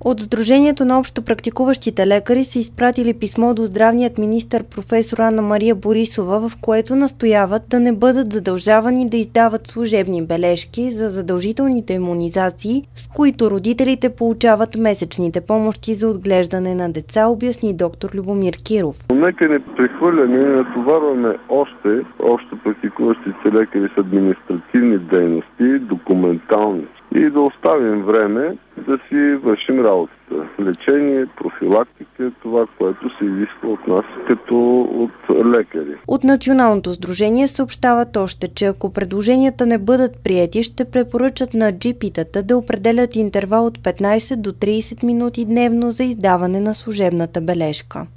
От Сдружението на общопрактикуващите лекари са изпратили писмо до здравният министър професор Анна-Мария Борисова, в което настояват да не бъдат задължавани да издават служебни бележки за задължителните имунизации, с които родителите получават месечните помощи за отглеждане на деца, обясни доктор Любомир Киров. Нека не прехвърляме и натоварваме общопрактикуващите лекари с административни дейности, документални, и да оставим време да си вършим работата. Лечение, профилактика, това, което се изисква от нас като от лекари. От Националното сдружение съобщават още, че ако предложенията не бъдат приети, ще препоръчат на джипитата да определят интервал от 15 до 30 минути дневно за издаване на служебната бележка.